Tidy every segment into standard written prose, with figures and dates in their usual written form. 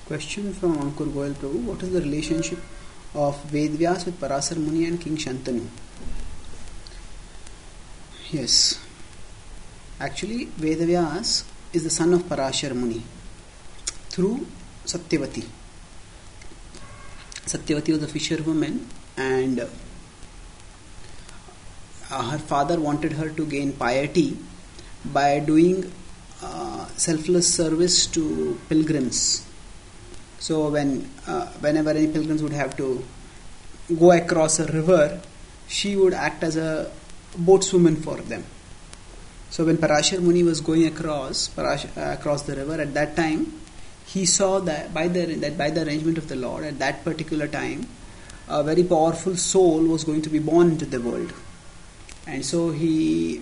Question from Ankur Goyal Prabhu. What is the relationship of Vedvyas with Parasar Muni and King Shantanu? Yes. Actually, Vedvyas is the son of Parashar Muni through Satyavati. Satyavati was a fisherwoman, and her father wanted her to gain piety by doing selfless service to pilgrims. So whenever any pilgrims would have to go across a river, she would act as a boatswoman for them. So when Parashar Muni was going across the river, at that time he saw that by the arrangement of the Lord, at that particular time, a very powerful soul was going to be born into the world, and so he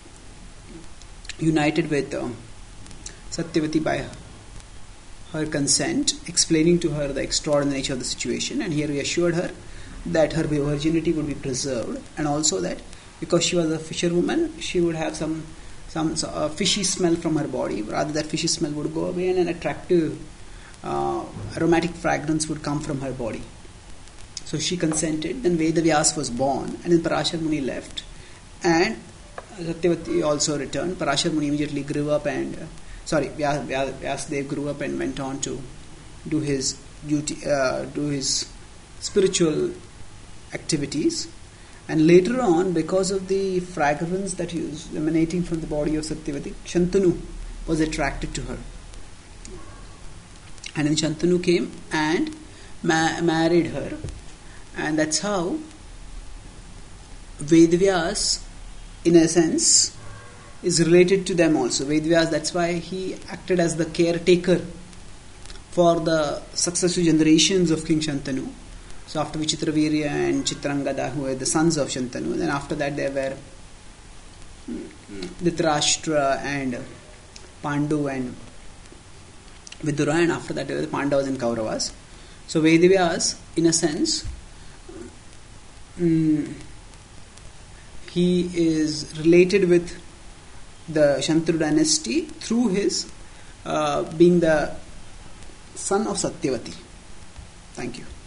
united with Satyavati by her consent, explaining to her the extraordinary nature of the situation, and here he assured her that her virginity would be preserved, and also that because she was a fisherwoman, she would have some fishy smell from her body. Rather, that fishy smell would go away and an attractive aromatic fragrance would come from her body. So she consented. Then Vedavyas was born, and then Parashar Muni left, and Satyavati also returned. Parashar Muni immediately grew up and Vyasadeva grew up and went on to do his duty, do his spiritual activities. And later on, because of the fragrance that was emanating from the body of Satyavati, Shantanu was attracted to her. And then Shantanu came and married her. And that's how Vedvyas, in a sense, is related to them also. Vedvyas, that's why he acted as the caretaker for the successive generations of King Shantanu. So after Vichitravirya and Chitrangada, who were the sons of Shantanu, then after that there were Dhritarashtra and Pandu and Vidura, and after that there were the Pandavas and Kauravas. So Vedvyas, in a sense, he is related with the Shantanu dynasty through his being the son of Satyavati. Thank you.